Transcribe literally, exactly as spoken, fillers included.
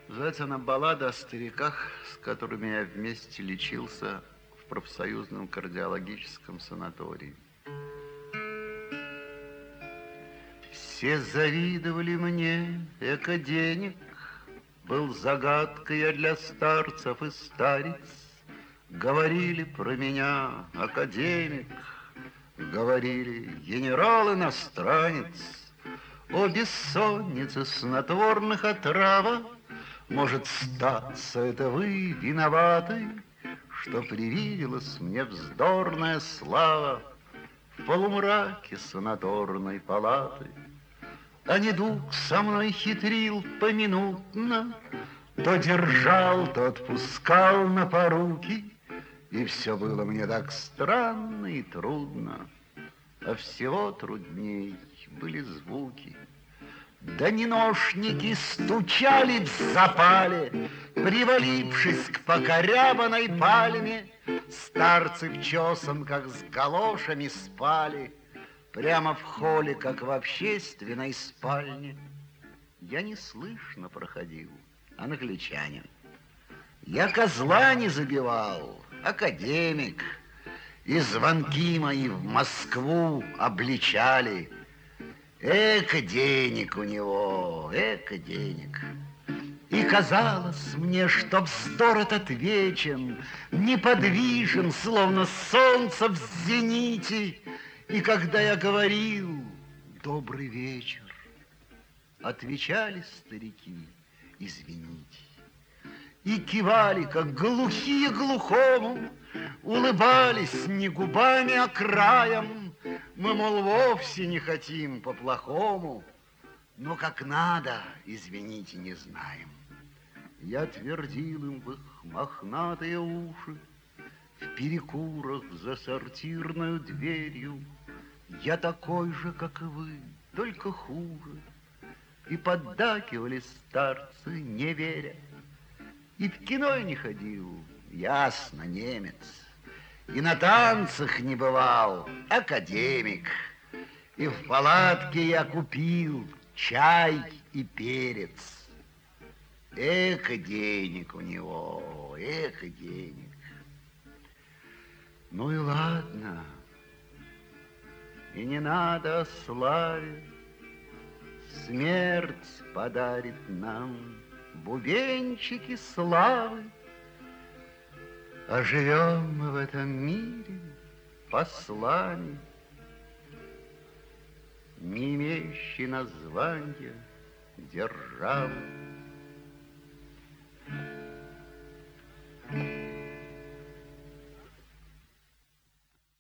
Называется она «Баллада о стариках, с которыми я вместе лечился в профсоюзном кардиологическом санатории. Все завидовали мне, эко денег, был загадкой я для старцев и стариц. Говорили про меня академик, говорили генерал-иностранец. О бессоннице снотворных отрава, может, статься это вы виноваты, что привиделась мне вздорная слава в полумраке санаторной палаты. А недуг со мной хитрил поминутно, то держал, то отпускал на поруки, и все было мне так странно и трудно, а всего трудней были звуки. Доненошники стучали в запале, привалившись к покорябанной пальме. Старцы в чесом, как с галошами, спали прямо в холле, как в общественной спальне. Я неслышно проходил, англичанин. Я козла не забивал, академик. И звонки мои в Москву обличали. Эко денег у него, эко денег. И казалось мне, что вздор этот вечен, неподвижен, словно солнце в зените. И когда я говорил «добрый вечер», отвечали старики «извините». И кивали, как глухие глухому, улыбались не губами, а краем. Мы, мол, вовсе не хотим по-плохому, но как надо, извините, не знаем. Я твердил им в их мохнатые уши, в перекурах за сортирною дверью: я такой же, как и вы, только хуже. И поддакивали старцы, не веря. И в кино я не ходил, ясно, немец. И на танцах не бывал, академик. И в палатке я купил чай и перец. Эко денег у него, эко денег. Ну и ладно, и не надо о славе. Смерть подарит нам бубенчики славы. А живем мы в этом мире послами, не имеющие названия державы.